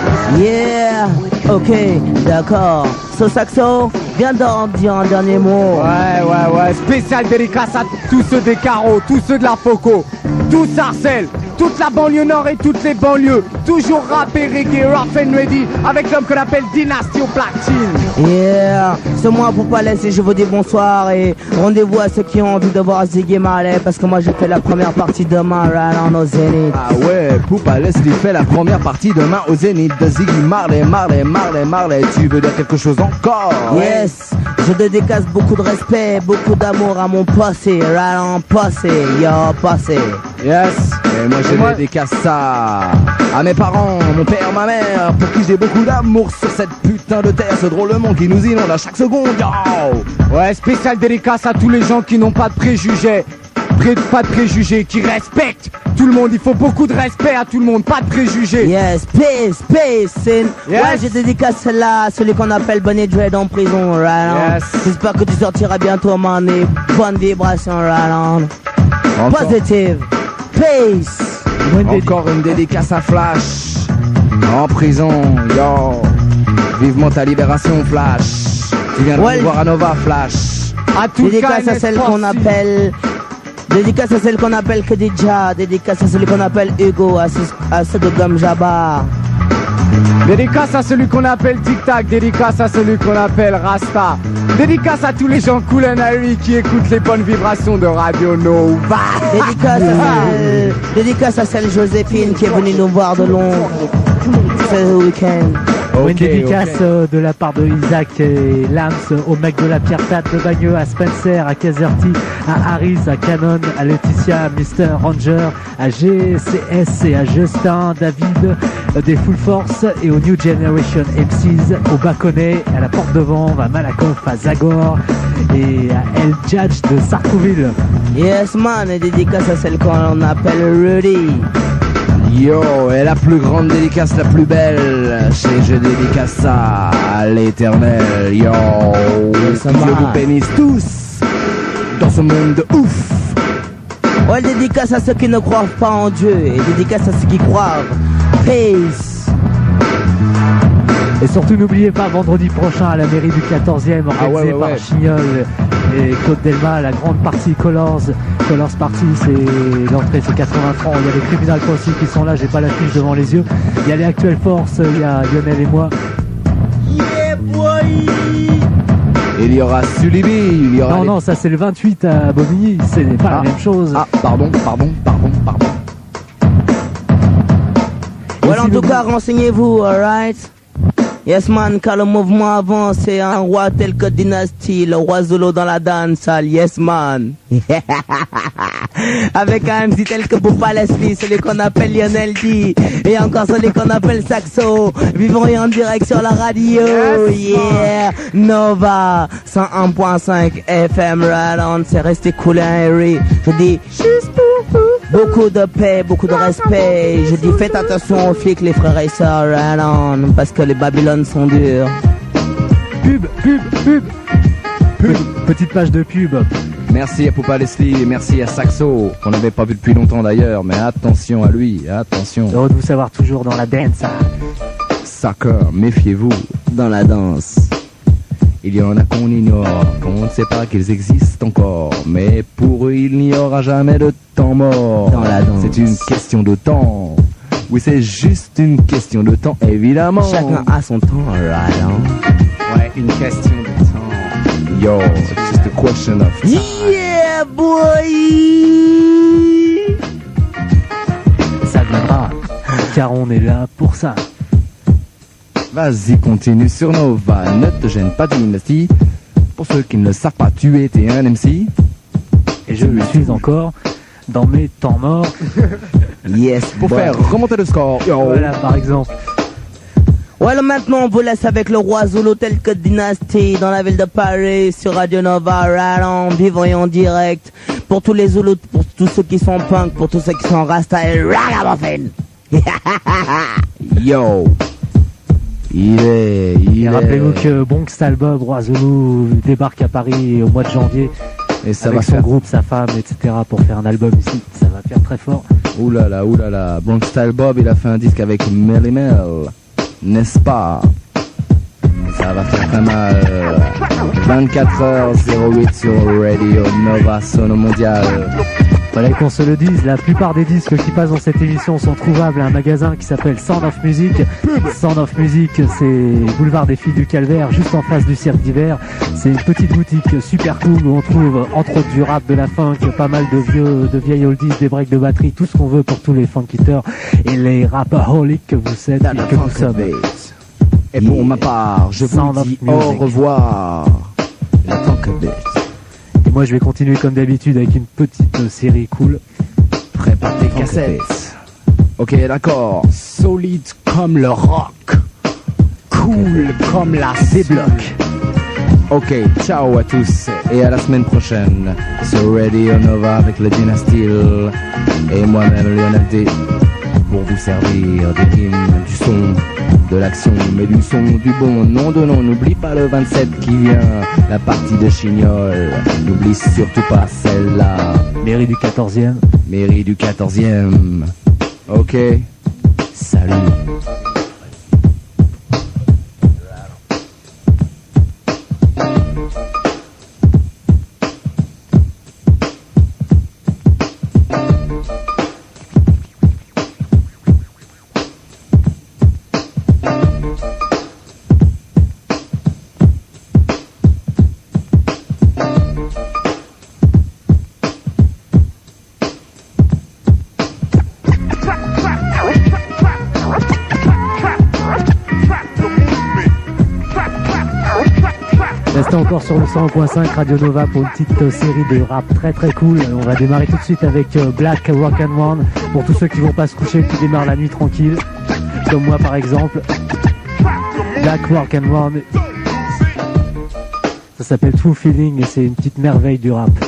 Yeah, ok, d'accord. So Saxo, viens d'en dire un dernier mot. Ouais. Spécial dédicace à tous ceux des carreaux, tous ceux de la Foco, tous Sarcelles, toute la banlieue nord et toutes les banlieues. Toujours rap et reggae, rough and ready, avec l'homme qu'on appelle Dynasty au platine. Yeah, c'est moi Poupaleski, je vous dis bonsoir et rendez-vous à ceux qui ont envie de voir Ziggy Marley parce que moi j'ai fait la première partie demain au Zénith. Ah ouais, Poupaleski fait la première partie demain au Zénith de Ziggy Marley. Tu veux dire quelque chose encore? Yes, je dédicace beaucoup de respect, beaucoup d'amour à mon passé, posse, yo passé. Yes, Et moi j'ai dédicace ça à mes parents, mon père, ma mère, pour qui j'ai beaucoup d'amour sur cette putain de terre, ce drôle de monde qui nous inonde à chaque seconde. Yo. Ouais, spécial dédicace à tous les gens qui n'ont pas de préjugés. Pas de préjugés, qui respectent tout le monde. Il faut beaucoup de respect à tout le monde, pas de préjugés. Yes, peace. Yes. Ouais, j'ai dédicace celle-là à celui qu'on appelle Bonnie Dread en prison, right on. Yes. J'espère que tu sortiras bientôt, man, et bonne vibration, right on. Positive. Peace. Encore une dédicace à Flash. En prison, yo. Vivement ta libération, Flash. Tu viens de nous voir à Nova, Flash. À tout dédicace à celle qu'on appelle... Dédicace à celle qu'on appelle Khadija. Dédicace à celui qu'on appelle Hugo. À ceux de Gomme Jabba. Dédicace à celui qu'on appelle Tic Tac. Dédicace à celui qu'on appelle Rasta. Dédicace à tous les gens cool and Harry qui écoutent les bonnes vibrations de Radio Nova. Dédicace à celle Joséphine qui est venue nous voir de Londres ce week-end. Une dédicace de la part de Isaac et Lams au mec de la Pierre Tate de Bagneux, à Spencer, à Caserty, à Harris, à Canon, à Laetitia, à Mr. Ranger, à GCS et à Justin, David des Full Force et aux New Generation MCs, au Baconnet, à la Porte de Vanves, à Malakoff, à Zagor et à El Judge de Sartrouville. Yes man, et dédicace à celle qu'on appelle Rudy. Yo, et la plus grande dédicace, la plus belle, je dédicace ça à l'éternel. Yo, que Dieu vous bénisse tous dans ce monde de ouf. Ouais, dédicace à ceux qui ne croient pas en Dieu et dédicace à ceux qui croient. Peace. Et surtout n'oubliez pas, vendredi prochain à la mairie du 14e, organisé par Chignol et Claude Delma, la grande partie Colors Party, c'est l'entrée, c'est 80 francs. Il y a les Criminal Posse qui sont là, j'ai pas la fiche devant les yeux. Il y a les Actuelles Forces, il y a Lionel et moi. Yeah boy. Il y aura Sulibi, il y aura... Non, ça c'est le 28 à Bobigny, c'est pas la même chose. Ah, pardon. Well, en tout cas, renseignez-vous, alright? Yes man, car le mouvement avance, c'est un roi tel que Dynasty, le roi Zolo dans la dancehall, yes man. Avec un MC tel que Boupa Leslie, celui qu'on appelle Lionel D, et encore celui qu'on appelle Saxo, vivant et en direct sur la radio, yeah, Nova, 101.5 FM, right on, c'est resté cool et Harry, je dis, beaucoup de paix, beaucoup de respect, je dis faites attention aux flics les frères et sœurs, right on, parce que les Babylones sont durs. Pub. Petite page de pub. Merci à Poupa Leslie et merci à Saxo, qu'on n'avait pas vu depuis longtemps d'ailleurs, mais attention à lui, attention. Heureux de vous savoir toujours dans la dance. Sucker, méfiez-vous. Dans la danse. Il y en a qu'on ignore, qu'on ne sait pas qu'ils existent encore, mais pour eux il n'y aura jamais de temps mort. Dans la danse. C'est une question de temps. Oui, c'est juste une question de temps, évidemment. Chacun a son temps, right on. Ouais, une question de temps. Yo, it's just a question of time. Yeah, boy! Ça viendra, car on est là pour ça. Vas-y, continue sur Nova, ne te gêne pas Dynasty. Pour ceux qui ne le savent pas, tu étais un MC. Et je le suis encore dans mes temps morts. Yes, Pour faire remonter le score. Yo. Voilà, par exemple. Voilà, maintenant on vous laisse avec le roi Zulu tel que Dynasty dans la ville de Paris sur Radio Nova, right on, vivant et en direct. Pour tous les Zulus, pour tous ceux qui sont punk, pour tous ceux qui sont rasta et ragamuffin. Yo. Et rappelez-vous que Bronx Talbob, Roi Zulu, débarque à Paris au mois de janvier. Et ça avec va son faire... groupe, sa femme, etc. pour faire un album ici. Ça va faire très fort. Oulala. Bronx Style Bob, il a fait un disque avec Melly Mel, n'est-ce pas? Ça va faire très mal. 24h08 sur Radio Nova Sono Mondial. Fallait qu'on se le dise, la plupart des disques qui passent dans cette émission sont trouvables à un magasin qui s'appelle Sound of Music. Sound of Music, c'est boulevard des Filles du Calvaire, juste en face du cirque d'hiver. C'est une petite boutique super cool où on trouve entre autres du rap, de la funk, pas mal de vieilles oldies, des breaks de batterie, tout ce qu'on veut pour tous les funkiteurs et les rapaholics que vous êtes et que vous sommes. Et pour ma part, je vous dis au revoir. La funk bit. Et moi je vais continuer comme d'habitude avec une petite série cool. Prépare tes cassettes. Ok, d'accord. Solide comme le rock, cool comme la débloque. Ok, ciao à tous et à la semaine prochaine sur Radio Nova avec le Dynastyle et moi-même Lionel D pour vous servir des rimes, du son, de l'action, mais du son, du bon. Non de non, n'oublie pas le 27 qui vient, la partie de Chignol. N'oublie surtout pas celle-là. Mairie du 14e. Mairie du 14e. Ok, salut. Restez encore sur le 100.5 Radio Nova pour une petite série de rap très très cool. On va démarrer tout de suite avec Black Rock and One pour tous ceux qui vont pas se coucher, qui démarrent la nuit tranquille, comme moi par exemple. Black Rock and One, ça s'appelle True Feeling et c'est une petite merveille du rap.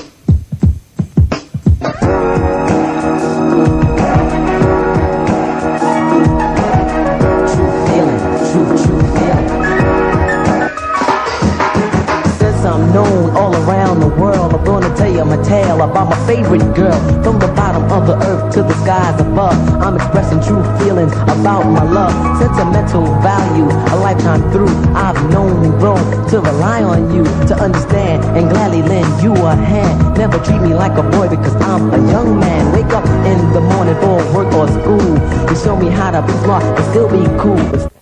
Known all around the world, I'm gonna tell you my tale about my favorite girl. From the bottom of the earth to the skies above, I'm expressing true feelings about my love. Sentimental value, a lifetime through, I've known and grown to rely on you to understand and gladly lend you a hand. Never treat me like a boy because I'm a young man. Wake up in the morning for work or school. You show me how to be smart and still be cool.